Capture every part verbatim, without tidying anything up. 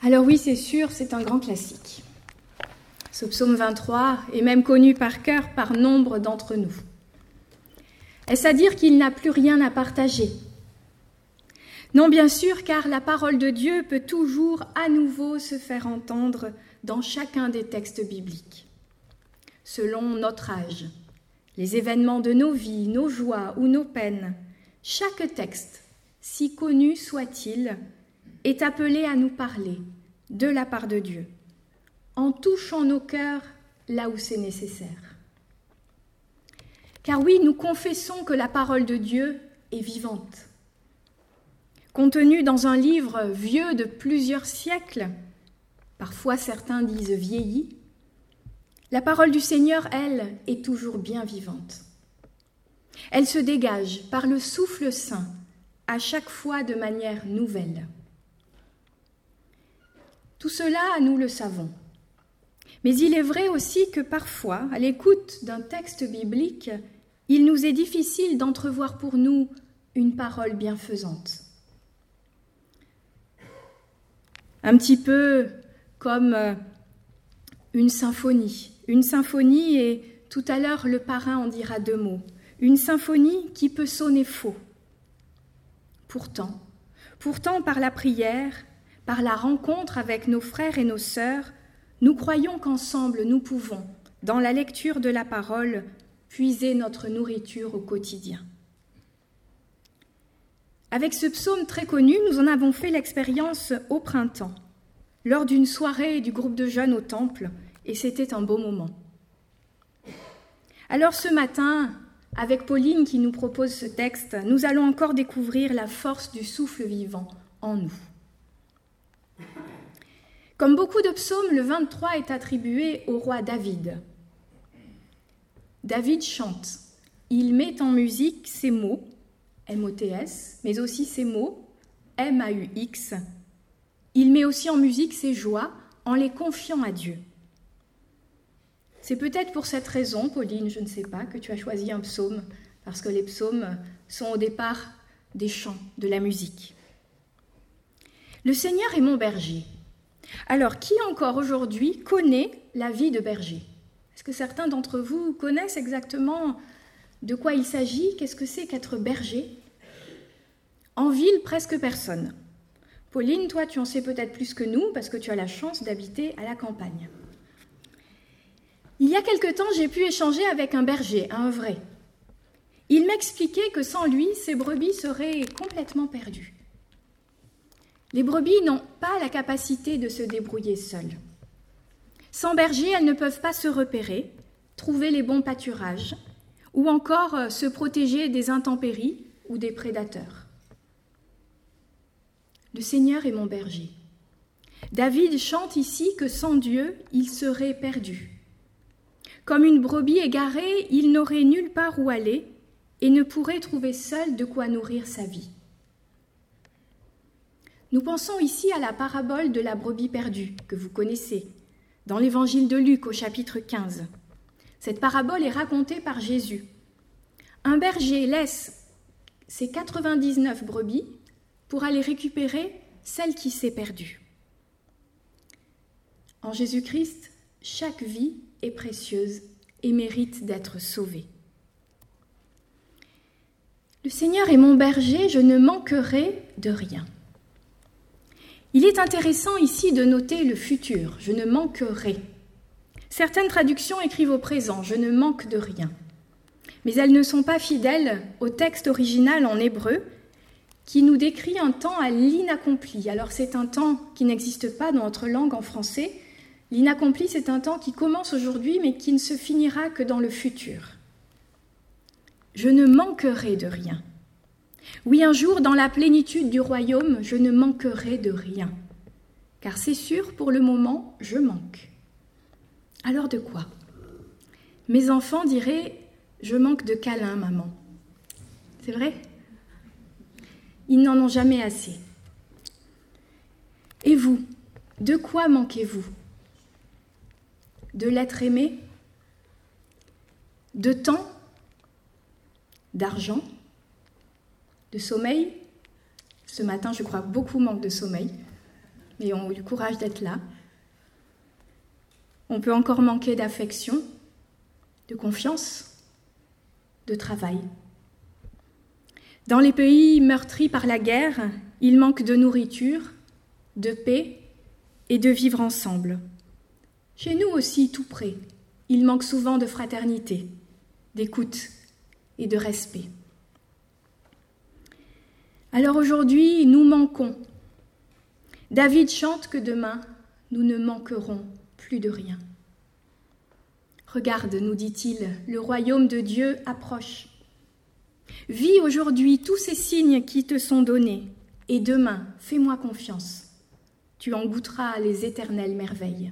Alors oui, c'est sûr, c'est un grand classique. Ce psaume vingt-trois est même connu par cœur par nombre d'entre nous. Est-ce à dire qu'il n'a plus rien à partager ? Non, bien sûr, car la parole de Dieu peut toujours à nouveau se faire entendre dans chacun des textes bibliques, selon notre âge, les événements de nos vies, nos joies ou nos peines. Chaque texte, si connu soit-il, est appelé à nous parler de la part de Dieu, en touchant nos cœurs là où c'est nécessaire. Car oui, nous confessons que la parole de Dieu est vivante. Contenue dans un livre vieux de plusieurs siècles, parfois certains disent vieilli, la parole du Seigneur, elle, est toujours bien vivante. Elle se dégage par le souffle saint, à chaque fois de manière nouvelle. Tout cela, nous le savons. Mais il est vrai aussi que parfois, à l'écoute d'un texte biblique, il nous est difficile d'entrevoir pour nous une parole bienfaisante. Un petit peu comme une symphonie. Une symphonie, et tout à l'heure le parrain en dira deux mots. Une symphonie qui peut sonner faux. Pourtant, pourtant par la prière, par la rencontre avec nos frères et nos sœurs, nous croyons qu'ensemble nous pouvons, dans la lecture de la parole, puiser notre nourriture au quotidien. Avec ce psaume très connu, nous en avons fait l'expérience au printemps, lors d'une soirée du groupe de jeunes au temple, et c'était un beau moment. Alors ce matin, avec Pauline qui nous propose ce texte, nous allons encore découvrir la force du souffle vivant en nous. Comme beaucoup de psaumes, le vingt-trois est attribué au roi David. David chante, il met en musique ces mots, M O T S, mais aussi ces mots, M A U X. Il met aussi en musique ses joies en les confiant à Dieu. C'est peut-être pour cette raison, Pauline, je ne sais pas, que tu as choisi un psaume, parce que les psaumes sont au départ des chants, de la musique. Le Seigneur est mon berger. Alors, qui encore aujourd'hui connaît la vie de berger ? Est-ce que certains d'entre vous connaissent exactement de quoi il s'agit ? Qu'est-ce que c'est qu'être berger ? En ville, presque personne. Pauline, toi, tu en sais peut-être plus que nous, parce que tu as la chance d'habiter à la campagne. Il y a quelque temps, j'ai pu échanger avec un berger, un vrai. Il m'expliquait que sans lui, ses brebis seraient complètement perdues. Les brebis n'ont pas la capacité de se débrouiller seules. Sans berger, elles ne peuvent pas se repérer, trouver les bons pâturages, ou encore se protéger des intempéries ou des prédateurs. Le Seigneur est mon berger. David chante ici que sans Dieu, il serait perdu. Comme une brebis égarée, il n'aurait nulle part où aller et ne pourrait trouver seul de quoi nourrir sa vie. Nous pensons ici à la parabole de la brebis perdue, que vous connaissez, dans l'évangile de Luc au chapitre quinze. Cette parabole est racontée par Jésus. Un berger laisse ses quatre-vingt-dix-neuf brebis pour aller récupérer celle qui s'est perdue. En Jésus-Christ, chaque vie est précieuse et mérite d'être sauvée. Le Seigneur est mon berger, je ne manquerai de rien. Il est intéressant ici de noter le futur, je ne manquerai. Certaines traductions écrivent au présent, je ne manque de rien. Mais elles ne sont pas fidèles au texte original en hébreu qui nous décrit un temps à l'inaccompli. Alors c'est un temps qui n'existe pas dans notre langue en français. L'inaccompli, c'est un temps qui commence aujourd'hui mais qui ne se finira que dans le futur. Je ne manquerai de rien. Oui, un jour, dans la plénitude du royaume, je ne manquerai de rien. Car c'est sûr, pour le moment, je manque. Alors de quoi ? Mes enfants diraient « je manque de câlins, maman ». C'est vrai ? Ils n'en ont jamais assez. Et vous, de quoi manquez-vous ? De l'être aimé ? De temps ? D'argent ? De sommeil ? Ce matin, je crois, beaucoup manquent de sommeil. mais ont eu le courage d'être là. On peut encore manquer d'affection, de confiance, de travail. Dans les pays meurtris par la guerre, il manque de nourriture, de paix et de vivre ensemble. Chez nous aussi, tout près, il manque souvent de fraternité, d'écoute et de respect. Alors aujourd'hui, nous manquons. David chante que demain, nous ne manquerons plus de rien. Regarde, nous dit-il, le royaume de Dieu approche. Vis aujourd'hui tous ces signes qui te sont donnés, et demain, fais-moi confiance. Tu en goûteras les éternelles merveilles.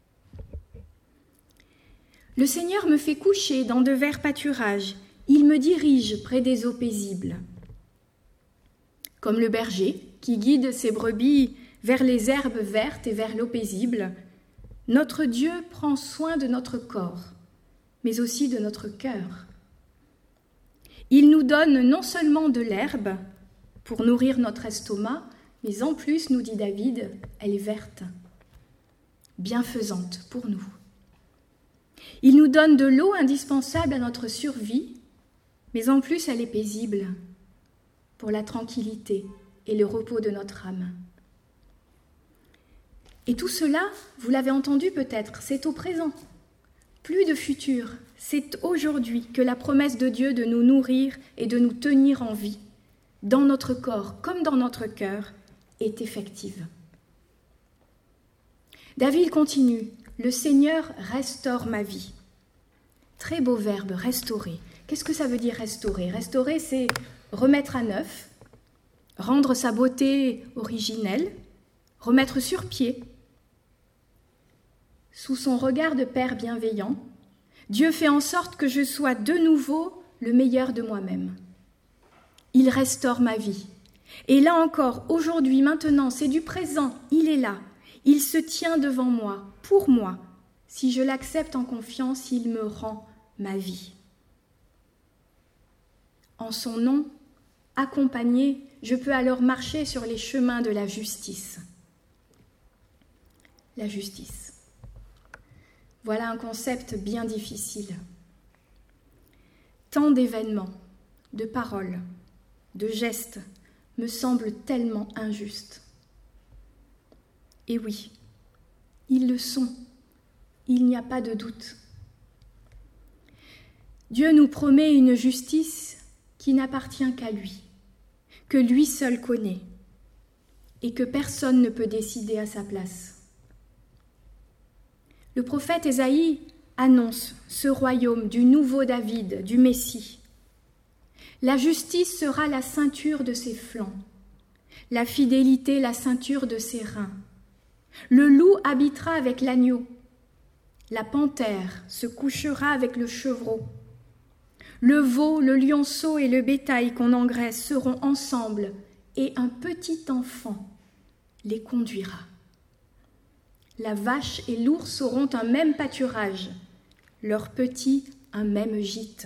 Le Seigneur me fait coucher dans de verts pâturages. Il me dirige près des eaux paisibles. Comme le berger qui guide ses brebis vers les herbes vertes et vers l'eau paisible, notre Dieu prend soin de notre corps, mais aussi de notre cœur. Il nous donne non seulement de l'herbe pour nourrir notre estomac, mais en plus, nous dit David, elle est verte, bienfaisante pour nous. Il nous donne de l'eau indispensable à notre survie, mais en plus, elle est paisible pour la tranquillité et le repos de notre âme. Et tout cela, vous l'avez entendu peut-être, c'est au présent. Plus de futur, c'est aujourd'hui que la promesse de Dieu de nous nourrir et de nous tenir en vie, dans notre corps comme dans notre cœur, est effective. David continue, « Le Seigneur restaure ma vie ». Très beau verbe, restaurer. Qu'est-ce que ça veut dire restaurer ? Restaurer, c'est remettre à neuf, rendre sa beauté originelle, remettre sur pied. Sous son regard de Père bienveillant, Dieu fait en sorte que je sois de nouveau le meilleur de moi-même. Il restaure ma vie. Et là encore, aujourd'hui, maintenant, c'est du présent, il est là. Il se tient devant moi, pour moi. Si je l'accepte en confiance, il me rend ma vie. En son nom, accompagné, je peux alors marcher sur les chemins de la justice. La justice. Voilà un concept bien difficile. Tant d'événements, de paroles, de gestes me semblent tellement injustes. Et oui, ils le sont, il n'y a pas de doute. Dieu nous promet une justice qui n'appartient qu'à lui, que lui seul connaît, et que personne ne peut décider à sa place. Le prophète Ésaïe annonce ce royaume du nouveau David, du Messie. La justice sera la ceinture de ses flancs, la fidélité la ceinture de ses reins. Le loup habitera avec l'agneau, la panthère se couchera avec le chevreau. Le veau, le lionceau et le bétail qu'on engraisse seront ensemble, et un petit enfant les conduira. La vache et l'ours auront un même pâturage, leurs petits un même gîte.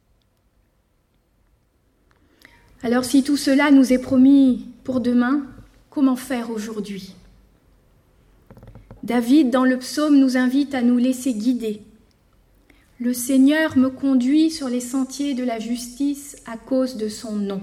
Alors si tout cela nous est promis pour demain, comment faire aujourd'hui ? David, dans le psaume, nous invite à nous laisser guider. Le Seigneur me conduit sur les sentiers de la justice à cause de son nom.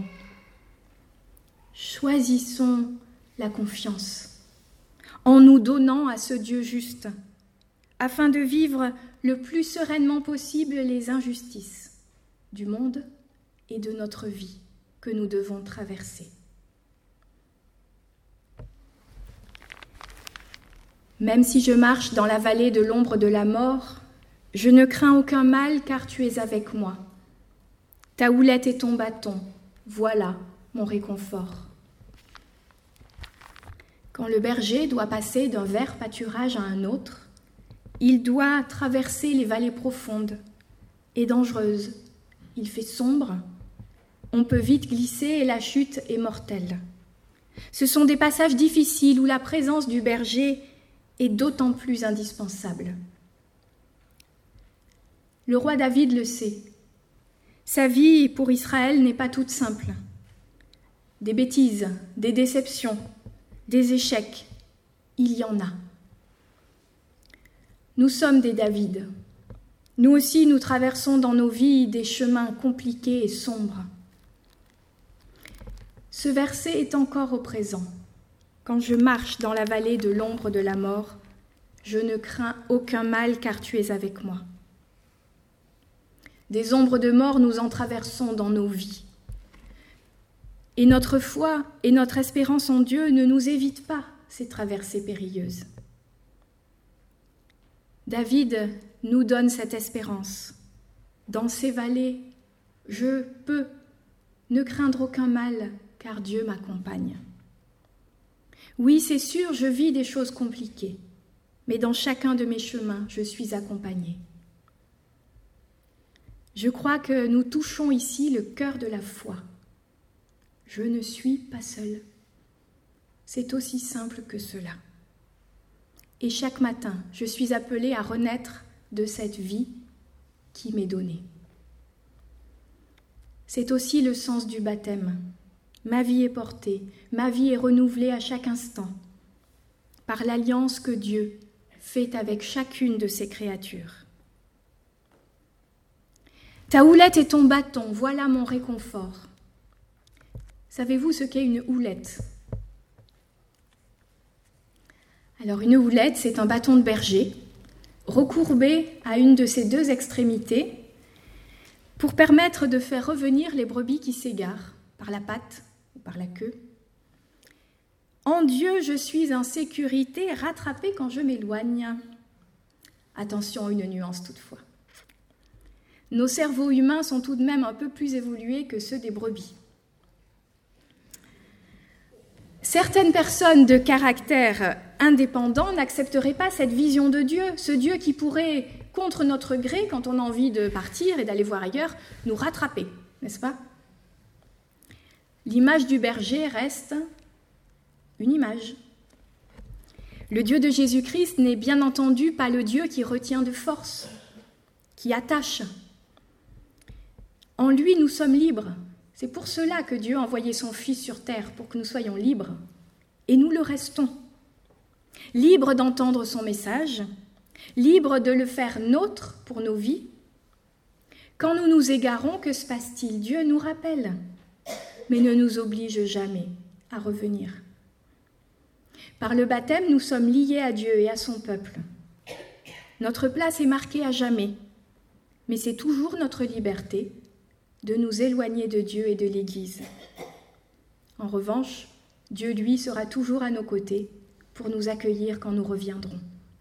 Choisissons la confiance en nous donnant à ce Dieu juste, afin de vivre le plus sereinement possible les injustices du monde et de notre vie que nous devons traverser. Même si je marche dans la vallée de l'ombre de la mort, je ne crains aucun mal car tu es avec moi. Ta houlette et ton bâton, voilà mon réconfort. Quand le berger doit passer d'un vert pâturage à un autre, il doit traverser les vallées profondes et dangereuses. Il fait sombre, on peut vite glisser et la chute est mortelle. Ce sont des passages difficiles où la présence du berger est d'autant plus indispensable. Le roi David le sait. Sa vie pour Israël n'est pas toute simple. Des bêtises, des déceptions, des échecs, il y en a. Nous sommes des David. Nous aussi, nous traversons dans nos vies des chemins compliqués et sombres. Ce verset est encore au présent. Quand je marche dans la vallée de l'ombre de la mort, je ne crains aucun mal car tu es avec moi. Des ombres de mort, nous en traversons dans nos vies. Et notre foi et notre espérance en Dieu ne nous évitent pas ces traversées périlleuses. David nous donne cette espérance. Dans ces vallées, je peux ne craindre aucun mal, car Dieu m'accompagne. Oui, c'est sûr, je vis des choses compliquées, mais dans chacun de mes chemins, je suis accompagnée. Je crois que nous touchons ici le cœur de la foi. Je ne suis pas seule. C'est aussi simple que cela. Et chaque matin, je suis appelée à renaître de cette vie qui m'est donnée. C'est aussi le sens du baptême. Ma vie est portée, ma vie est renouvelée à chaque instant par l'alliance que Dieu fait avec chacune de ses créatures. Ta houlette et ton bâton, voilà mon réconfort. Savez-vous ce qu'est une houlette ? Alors une houlette, c'est un bâton de berger recourbé à une de ses deux extrémités pour permettre de faire revenir les brebis qui s'égarent par la patte ou par la queue. En Dieu, je suis en sécurité, rattrapée quand je m'éloigne. Attention, une nuance toutefois. Nos cerveaux humains sont tout de même un peu plus évolués que ceux des brebis. Certaines personnes de caractère indépendant n'accepteraient pas cette vision de Dieu, ce Dieu qui pourrait, contre notre gré, quand on a envie de partir et d'aller voir ailleurs, nous rattraper, n'est-ce pas ? L'image du berger reste une image. Le Dieu de Jésus-Christ n'est bien entendu pas le Dieu qui retient de force, qui attache. En lui, nous sommes libres. C'est pour cela que Dieu a envoyé son Fils sur terre, pour que nous soyons libres. Et nous le restons. Libres d'entendre son message, libres de le faire nôtre pour nos vies. Quand nous nous égarons, que se passe-t-il ? Dieu nous rappelle, mais ne nous oblige jamais à revenir. Par le baptême, nous sommes liés à Dieu et à son peuple. Notre place est marquée à jamais, mais c'est toujours notre liberté de nous éloigner de Dieu et de l'Église. En revanche, Dieu, lui, sera toujours à nos côtés pour nous accueillir quand nous reviendrons.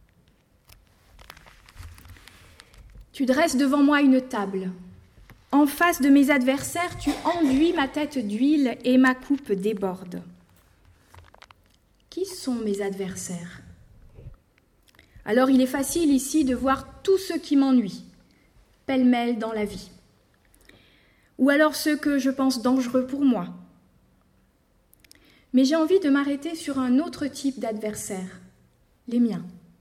Tu dresses devant moi une table. En face de mes adversaires, tu enduis ma tête d'huile et ma coupe déborde. Qui sont mes adversaires ? Alors il est facile ici de voir tout ce qui m'ennuie, pêle-mêle dans la vie. Ou alors ceux que je pense dangereux pour moi. Mais j'ai envie de m'arrêter sur un autre type d'adversaire, les miens.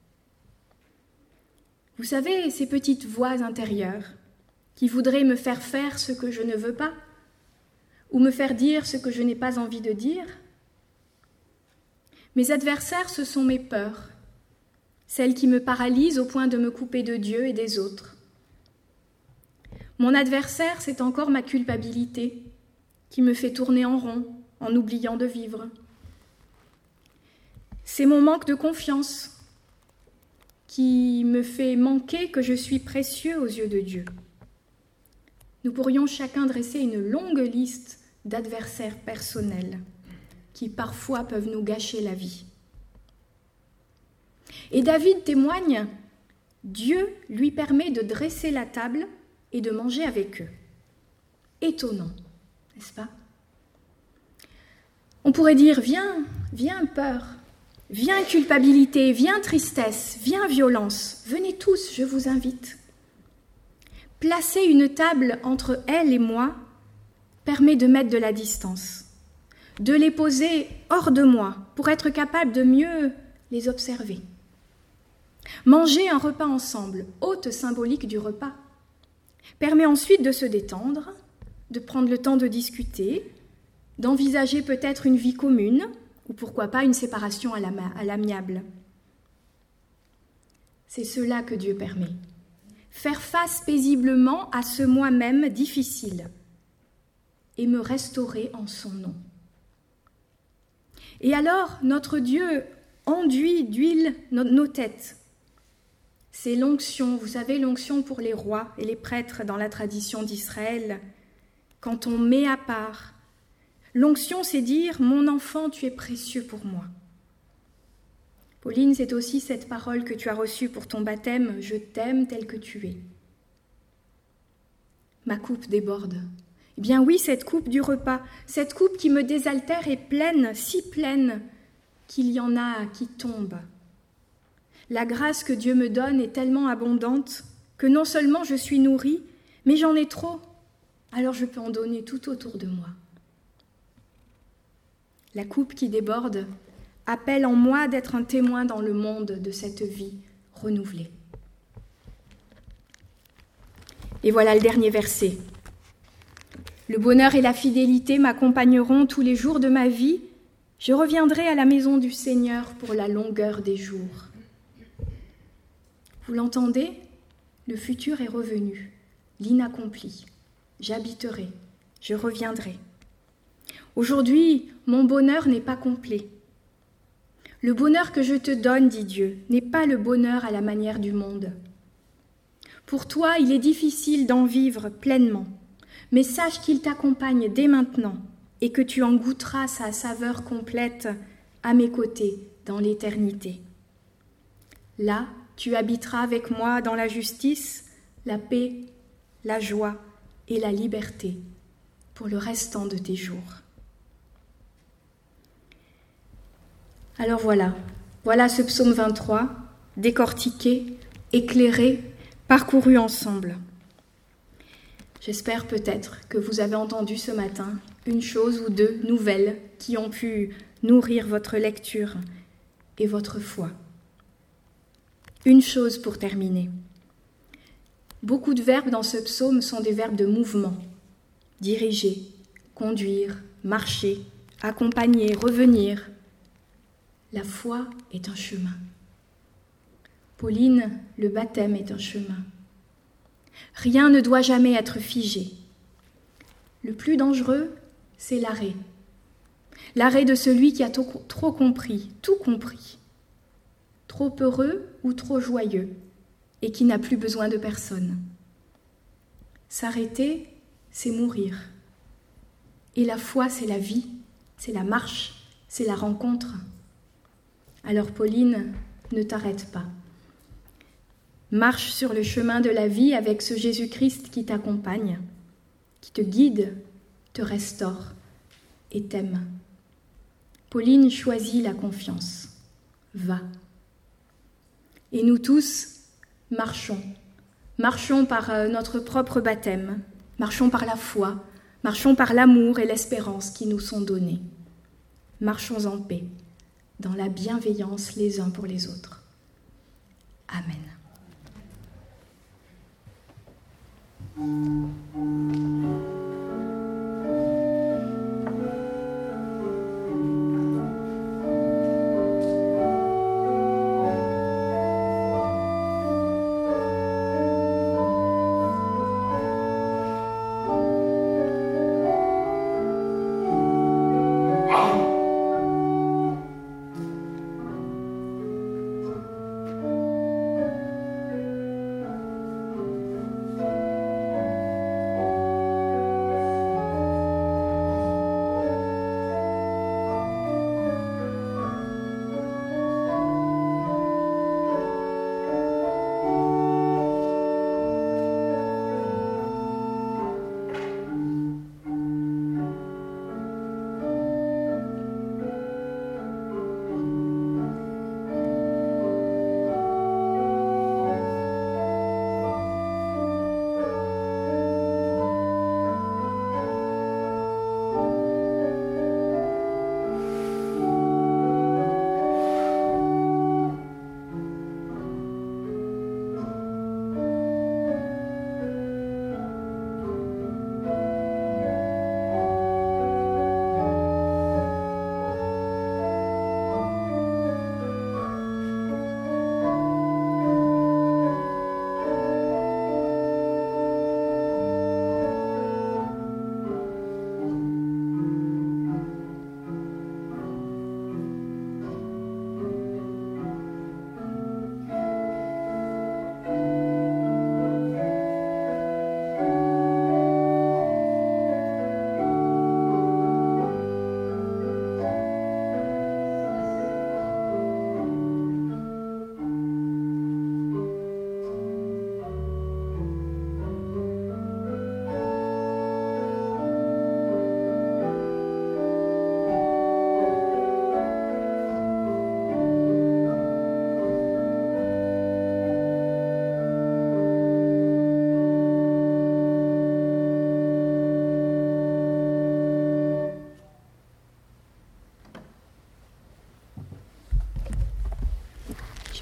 Vous savez, ces petites voix intérieures qui voudraient me faire faire ce que je ne veux pas, ou me faire dire ce que je n'ai pas envie de dire. Mes adversaires, ce sont mes peurs, celles qui me paralysent au point de me couper de Dieu et des autres. Mon adversaire, c'est encore ma culpabilité, qui me fait tourner en rond, en oubliant de vivre. C'est mon manque de confiance, qui me fait manquer que je suis précieux aux yeux de Dieu. Nous pourrions chacun dresser une longue liste d'adversaires personnels, qui parfois peuvent nous gâcher la vie. Et David témoigne, Dieu lui permet de dresser la table et de manger avec eux. Étonnant, n'est-ce pas ? On pourrait dire, viens, viens peur, viens culpabilité, viens tristesse, viens violence, venez tous, je vous invite. Placer une table entre elle et moi permet de mettre de la distance, de les poser hors de moi pour être capable de mieux les observer. Manger un repas ensemble, hôte symbolique du repas, permet ensuite de se détendre, de prendre le temps de discuter, d'envisager peut-être une vie commune ou pourquoi pas une séparation à l'ama- à l'amiable. C'est cela que Dieu permet. Faire face paisiblement à ce moi-même difficile et me restaurer en son nom. Et alors, notre Dieu enduit d'huile nos, nos têtes. C'est l'onction, vous savez, l'onction pour les rois et les prêtres dans la tradition d'Israël, quand on met à part. L'onction, c'est dire « Mon enfant, tu es précieux pour moi ». Pauline, c'est aussi cette parole que tu as reçue pour ton baptême « Je t'aime tel que tu es ». Ma coupe déborde. Eh bien oui, cette coupe du repas, cette coupe qui me désaltère est pleine, si pleine, qu'il y en a qui tombent. La grâce que Dieu me donne est tellement abondante que non seulement je suis nourrie, mais j'en ai trop, alors je peux en donner tout autour de moi. La coupe qui déborde appelle en moi d'être un témoin dans le monde de cette vie renouvelée. Et voilà le dernier verset. Le bonheur et la fidélité m'accompagneront tous les jours de ma vie. Je reviendrai à la maison du Seigneur pour la longueur des jours. Vous l'entendez ? Le futur est revenu, l'inaccompli. J'habiterai, je reviendrai. Aujourd'hui, mon bonheur n'est pas complet. Le bonheur que je te donne, dit Dieu, n'est pas le bonheur à la manière du monde. Pour toi, il est difficile d'en vivre pleinement, mais sache qu'il t'accompagne dès maintenant et que tu en goûteras sa saveur complète à mes côtés dans l'éternité. Là, tu habiteras avec moi dans la justice, la paix, la joie et la liberté pour le restant de tes jours. Alors voilà, voilà ce psaume vingt-trois, décortiqué, éclairé, parcouru ensemble. J'espère peut-être que vous avez entendu ce matin une chose ou deux nouvelles qui ont pu nourrir votre lecture et votre foi. Une chose pour terminer. Beaucoup de verbes dans ce psaume sont des verbes de mouvement. Diriger, conduire, marcher, accompagner, revenir. La foi est un chemin. Pauline, le baptême est un chemin. Rien ne doit jamais être figé. Le plus dangereux, c'est l'arrêt. L'arrêt de celui qui a trop compris, tout compris. Trop heureux ou trop joyeux, et qui n'a plus besoin de personne. S'arrêter, c'est mourir. Et la foi, c'est la vie, c'est la marche, c'est la rencontre. Alors Pauline, ne t'arrête pas. Marche sur le chemin de la vie avec ce Jésus-Christ qui t'accompagne, qui te guide, te restaure et t'aime. Pauline choisit la confiance. Va. Et nous tous, marchons. Marchons par notre propre baptême, marchons par la foi, marchons par l'amour et l'espérance qui nous sont donnés. Marchons en paix, dans la bienveillance les uns pour les autres. Amen.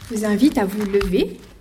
Je vous invite à vous lever